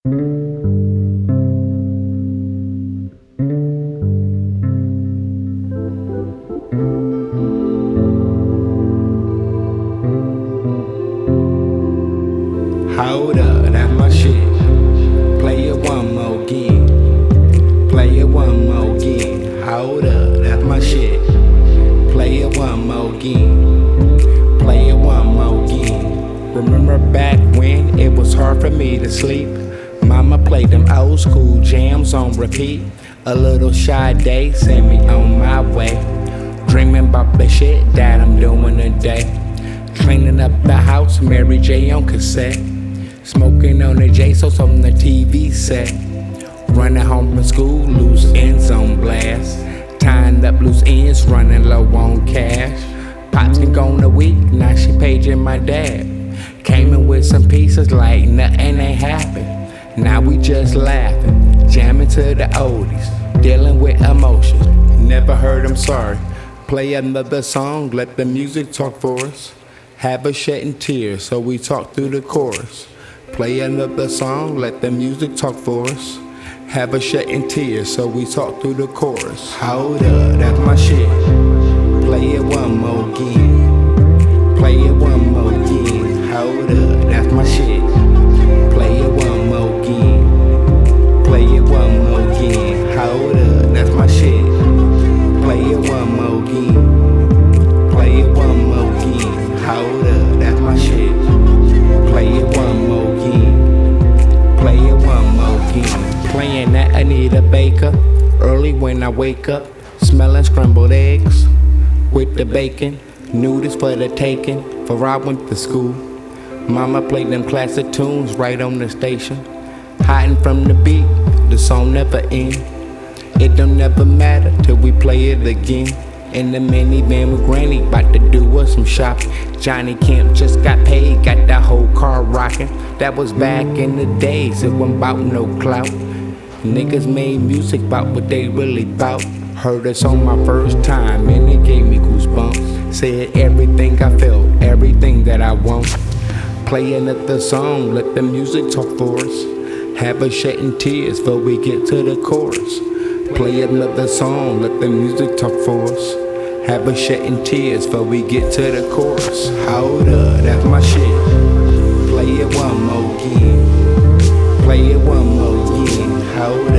Hold up, that's my shit. Play it one more again. Play it one more again. Hold up, that's my shit. Play it one more again. Play it one more again. Remember back when it was hard for me to sleep? Mama played them old school jams on repeat. A little Sade sent me on my way. Dreaming about the shit that I'm doing today. Cleaning up the house, Mary J on cassette. Smoking on the J-Sos on the TV set. Running home from school, loose ends on blast. Tying up loose ends, running low on cash. Pops been gone a week, now she paging my dad. Came in with some pieces like nothing ain't happened. Now we just laughing, jamming to the oldies, dealing with emotions. Never heard I'm sorry. Play another song, let the music talk for us. Have us shedding tears, so we talk through the chorus. Play another song, let the music talk for us. Have us shedding tears, so we talk through the chorus. Hold up, that's my shit. Play it one more again. Play it one more again. Hold up, that's my shit. Play it one more again. Play it one more again. Hold up, that's my shit. Play it one more again. Play it one more again. Hold up, that's my shit. Play it one more again. Play it one more again. Playing that Anita Baker. Early when I wake up, smelling scrambled eggs with the bacon. Noodles for the taking. For I went to school. Mama played them classic tunes right on the station. Hiding from the beat, the song never end. It don't never matter till we play it again. In the minivan with Granny, bout to do us some shopping. Johnny Kemp just got paid, got that whole car rocking. That was back in the days, it wasn't bout no clout. Niggas made music bout what they really bout. Heard us on my first time and it gave me goosebumps. Said everything I felt, everything that I want. Play another song, let the music talk for us. Have us shedding tears before we get to the chorus. Play another song, let the music talk for us. Have us shedding tears before we get to the chorus. Hold up, that's my shit. Play it one more again. Play it one more again. Hold up.